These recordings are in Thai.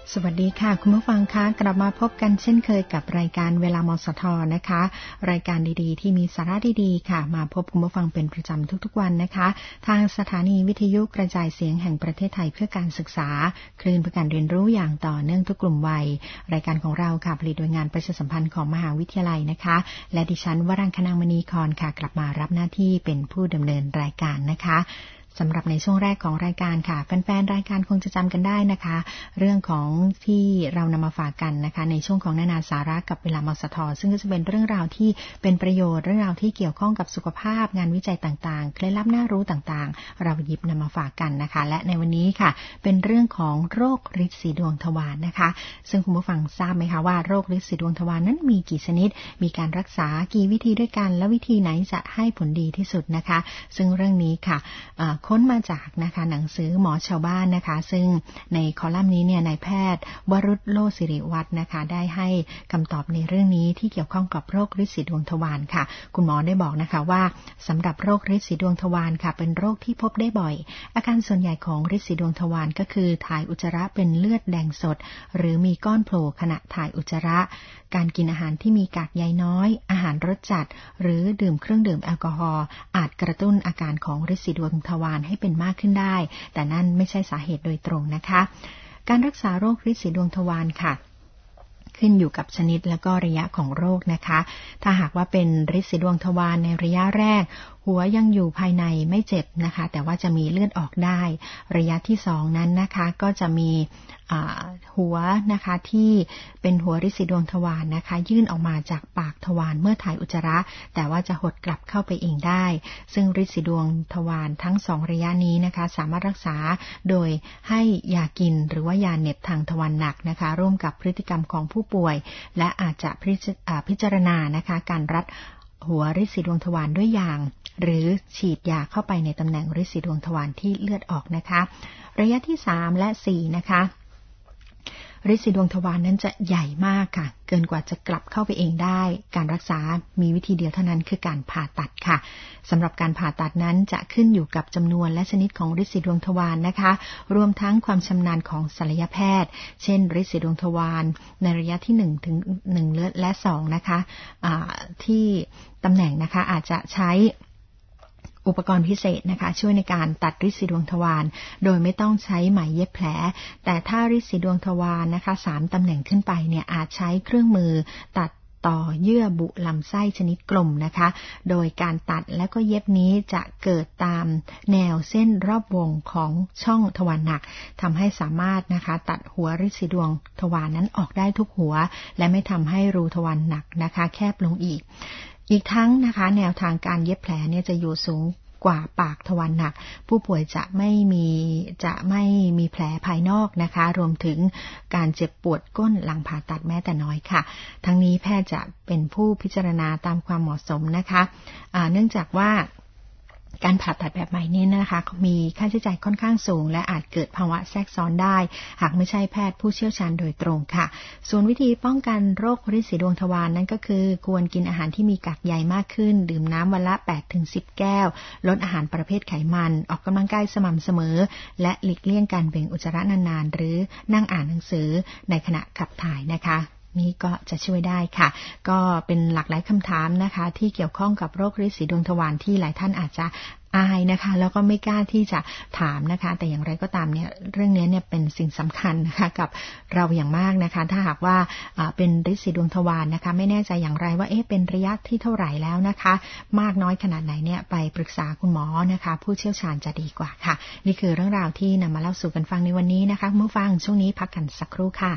สวัสดีค่ะคุณผู้ฟังคะกลับมาพบกันเช่นเคยกับรายการเวลามสทนะคะรายการดีๆที่มีสาระดีๆค่ะมาพบคุณผู้ฟังเป็นประจำทุกๆวันนะคะทางสถานีวิทยุกระจายเสียงแห่งประเทศไทยเพื่อการศึกษาคลื่นเพื่อการเรียนรู้อย่างต่อเนื่องทุกกลุ่มวัยรายการของเราค่ะผลิตโดยงานประชาสัมพันธ์ของมหาวิทยาลัยนะคะและดิฉันวรังคนางมณีครค่ะกลับมารับหน้าที่เป็นผู้ดำเนินรายการนะคะสำหรับในช่วงแรกของรายการค่ะแฟนๆรายการคงจะจำกันได้นะคะเรื่องของที่เรานำมาฝากกันนะคะในช่วงของนานาสาระกับเวลามสทซึ่งก็จะเป็นเรื่องราวที่เป็นประโยชน์เรื่องราวที่เกี่ยวข้องกับสุขภาพงานวิจัยต่างๆเคล็ดลับน่ารู้ต่างๆเราหยิบนำมาฝากกันนะคะและในวันนี้ค่ะเป็นเรื่องของโรคฤทธิ์สีดวงทวารนะคะซึ่งคุณผู้ฟังทราบไหมคะว่าโรคฤทธิ์สีดวงทวารนั้นมีกี่ชนิดมีการรักษากี่วิธีด้วยกันและวิธีไหนจะให้ผลดีที่สุดนะคะซึ่งเรื่องนี้ค่ะค้นมาจากนะคะหนังสือหมอชาวบ้านนะคะซึ่งในคอลัมน์นี้เนี่ยนายแพทย์วรุษโลศิริวัฒน์นะคะได้ให้คำตอบในเรื่องนี้ที่เกี่ยวข้องกับโรคฤทธิ์สีดวงทวารค่ะคุณหมอได้บอกนะคะว่าสำหรับโรคฤทธิ์สีดวงทวารค่ะเป็นโรคที่พบได้บ่อยอาการส่วนใหญ่ของฤทธิ์สีดวงทวารก็คือถ่ายอุจจาระเป็นเลือดแดงสดหรือมีก้อนโผล่ขณะถ่ายอุจจาระการกินอาหารที่มีกากใยน้อยอาหารรสจัดหรือดื่มเครื่องดื่มแอลกอฮอล์อาจกระตุ้นอาการของฤทธิ์สีดวงทวารให้เป็นมากขึ้นได้แต่นั่นไม่ใช่สาเหตุโดยตรงนะคะการรักษาโรคฤทธิ์สีดวงทวารค่ะขึ้นอยู่กับชนิดและก็ระยะของโรคนะคะถ้าหากว่าเป็นฤทธิ์สีดวงทวารในระยะแรกหัวยังอยู่ภายในไม่เจ็บนะคะแต่ว่าจะมีเลือดออกได้ระยะที่2นั้นนะคะก็จะมีหัวนะคะที่เป็นหัวฤทธิ์สีดวงทวารนะคะยื่นออกมาจากปากทวารเมื่อถ่ายอุจจาระแต่ว่าจะหดกลับเข้าไปเองได้ซึ่งฤทธิ์สีดวงทวารทั้ง2ระยะนี้นะคะสามารถรักษาโดยให้ยากินหรือว่ายาเหน็บทางทวารหนักนะคะร่วมกับพฤติกรรมของผู้ป่วยและอาจจะพิจารณานะคะการรัดหัวฤทธิ์สีดวงทวารด้วยยางหรือฉีดยาเข้าไปในตำแหน่งฤทธิ์สีดวงทวารที่เลือดออกนะคะระยะที่3และ4นะคะฤทธิ์สีดวงทวารนั้นจะใหญ่มากค่ะเกินกว่าจะกลับเข้าไปเองได้การรักษามีวิธีเดียวเท่านั้นคือการผ่าตัดค่ะสำหรับการผ่าตัดนั้นจะขึ้นอยู่กับจำนวนและชนิดของฤทธิ์สีดวงทวารนะคะรวมทั้งความชำนาญของศัลยแพทย์เช่นฤทธิ์สีดวงทวารในระยะที่1ถึง1และ2นะคะที่ตำแหน่งนะคะอาจจะใช้อุปกรณ์พิเศษนะคะช่วยในการตัดฤทธิ์สีดวงทวารโดยไม่ต้องใช้ไหมเย็บแผลแต่ถ้าฤทธิ์สีดวงทวารนะคะ3ตำแหน่งขึ้นไปเนี่ยอาจใช้เครื่องมือตัดต่อเยื่อบุลำไส้ชนิดกลมนะคะโดยการตัดและก็เย็บนี้จะเกิดตามแนวเส้นรอบวงของช่องทวารหนักทำให้สามารถนะคะตัดหัวฤทธิ์สีดวงทวารนั้นออกได้ทุกหัวและไม่ทำให้รูทวารหนักนะคะแคบลงอีกทั้งนะคะแนวทางการเย็บแผลเนี่ยจะอยู่สูงกว่าปากทวารหนักผู้ป่วยจะไม่มีแผลภายนอกนะคะรวมถึงการเจ็บปวดก้นหลังผ่าตัดแม้แต่น้อยค่ะทั้งนี้แพทย์จะเป็นผู้พิจารณาตามความเหมาะสมนะคะเนื่องจากว่าการผ่าตัดแบบใหม่นี้นะคะมีค่าใช้จ่ายค่อนข้างสูงและอาจเกิดภาวะแทรกซ้อนได้หากไม่ใช่แพทย์ผู้เชี่ยวชาญโดยตรงค่ะส่วนวิธีป้องกันโรคฤทธิ์สีดวงทวารนั้นก็คือควรกินอาหารที่มีกากใยมากขึ้นดื่มน้ำวันละ 8-10 แก้วลดอาหารประเภทไขมันออกกำลังกายสม่ำเสมอและหลีกเลี่ยงการเบ่งอุจจาระนานๆหรือนั่งอ่านหนังสือในขณะขับถ่ายนะคะนี่ก็จะช่วยได้ค่ะก็เป็นหลากหลายคำถามนะคะที่เกี่ยวข้องกับโรคฤทธิ์สีดวงทวารที่หลายท่านอาจจะอายนะคะแล้วก็ไม่กล้าที่จะถามนะคะแต่อย่างไรก็ตามเนี่ยเรื่องนี้เนี่ยเป็นสิ่งสำคัญนะคะกับเราอย่างมากนะคะถ้าหากว่าเป็นฤทธิ์สีดวงทวารนะคะไม่แน่ใจอย่างไรว่าเป็นระยะที่เท่าไหร่แล้วนะคะมากน้อยขนาดไหนเนี่ยไปปรึกษาคุณหมอนะคะผู้เชี่ยวชาญจะดีกว่าค่ะนี่คือเรื่องราวที่นำมาเล่าสู่กันฟังในวันนี้นะคะเมื่อฟังช่วงนี้พักกันสักครู่ค่ะ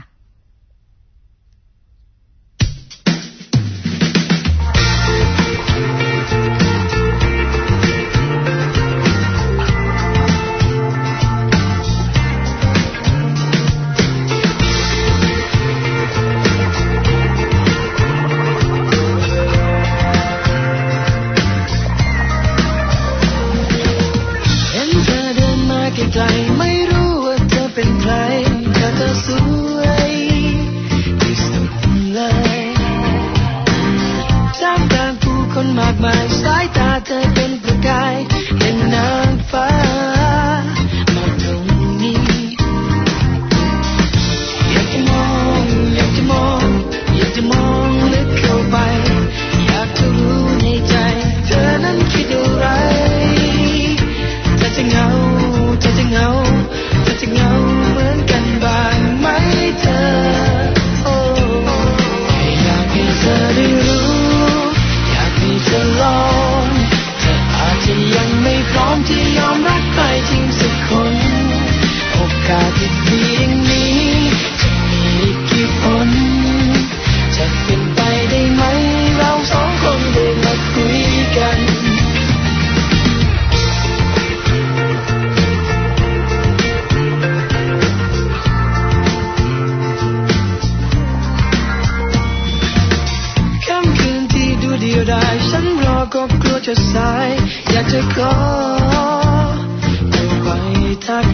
ไกลไม่รู้ว่าเธอเป็นใครแต่เธอสวยขอจะไปทัก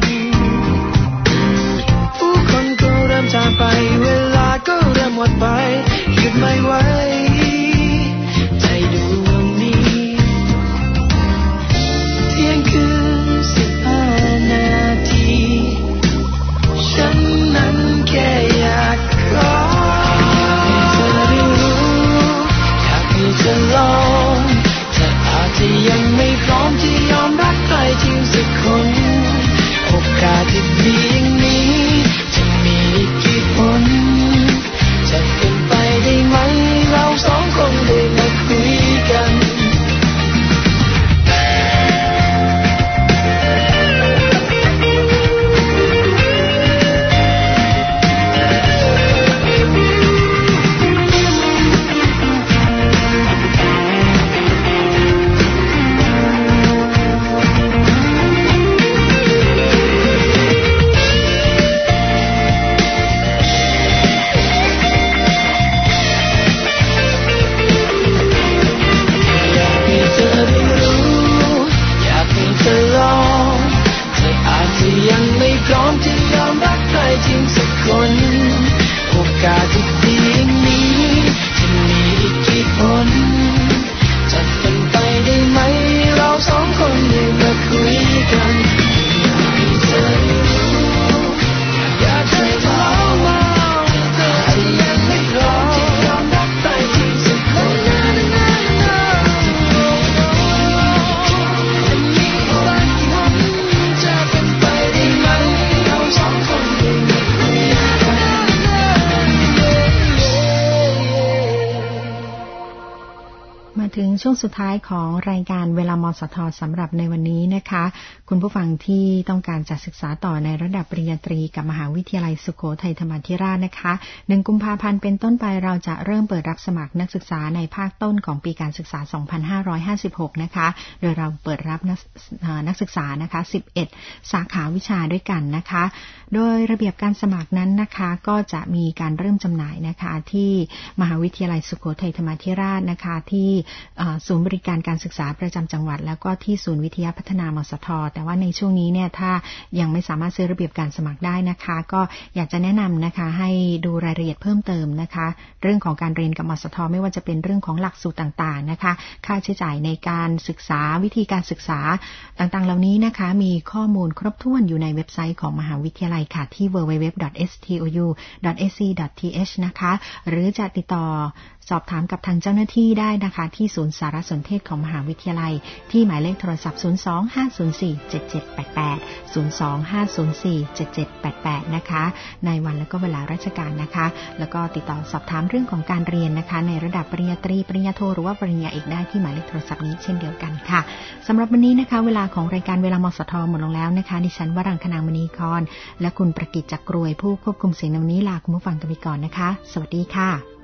ผู้คนก็เริ่มจากไปเวลาก็เริ่มหมดไปหยุดไม่ไหวใจดวงนี้เที่ยงคืน15 นาทีฉันนั้นแค่อยากขอให้เธอได้รู้อยากให้เธอลองเธออาจจะยังไม่พร้อมที่ยอมรักใครจริงสักคนโอกาสที่ดีอย่างนี้จะมีกี่คนจะเป็นไปได้ไหมเราสองคนได้มาคุยกันยังไม่พร้อมที่ยอมรักใครจริงสักคนโอกาสที่ดีอย่างนี้จะมีอีกกี่คนจะเป็นไปได้ไหมเราสองคนได้มาคุยกันอยากให้เธอลองเธอที่ยังไม่พร้อมที่ยอมรักใครจริงสักคนจะมีสักคนจะเป็นไปได้ไหมเราสองคนได้มาคุยกันมาถึงช่วงสุดท้ายของรายการเวลามสท.สำหรับในวันนี้นะคะคุณผู้ฟังที่ต้องการจะศึกษาต่อในระดับปริญญาตรีกับมหาวิทยาลัยสุโขทัยธรรมาธิราชนะคะ1 กุมภาพันธ์เป็นต้นไปเราจะเริ่มเปิดรับสมัครนักศึกษาในภาคต้นของปีการศึกษา 2556 นะคะโดยเราเปิดรับนักศึกษานะคะ11 สาขาวิชาด้วยกันนะคะโดยระเบียบการสมัครนั้นนะคะก็จะมีการเริ่มจำหน่ายนะคะที่มหาวิทยาลัยสุโขทัยธรรมาธิราชนะคะที่ศูนย์บริการการศึกษาประจำจังหวัดแล้วก็ที่ศูนย์วิทยาพัฒนามสท.แต่ว่าในช่วงนี้เนี่ยถ้ายังไม่สามารถซื้อระเบียบการสมัครได้นะคะก็อยากจะแนะนำนะคะให้ดูรายละเอียดเพิ่มเติมนะคะเรื่องของการเรียนกับมสท.ไม่ว่าจะเป็นเรื่องของหลักสูตรต่างๆนะคะค่าใช้จ่ายในการศึกษาวิธีการศึกษาต่างๆเหล่านี้นะคะมีข้อมูลครบถ้วนอยู่ในเว็บไซต์ของมหาวิทยาลัยค่ะที่ www.stou.ac.th นะคะหรือจะติดต่อสอบถามกับทางเจ้าหน้าที่ได้นะคะที่ศูนย์สารสนเทศของมหาวิทยาลัยที่หมายเลขโทรศัพท์ 025047788 025047788 นะคะในวันและก็เวลาราชการนะคะแล้วก็ติดต่อสอบถามเรื่องของการเรียนนะคะในระดับปริญญาตรีปริญญาโทหรือว่าปริญญาเอกได้ที่หมายเลขโทรศัพท์นี้เช่นเดียวกันค่ะสำหรับวันนี้นะคะเวลาของรายการเวลามสท.หมดลงแล้วนะคะดิฉันวรังคนางมณีคอนและคุณประกิตจักรกรวยผู้ควบคุมเสียงในวันนี้ลาคุณผู้ฟังกันไปก่อนนะคะสวัสดีค่ะ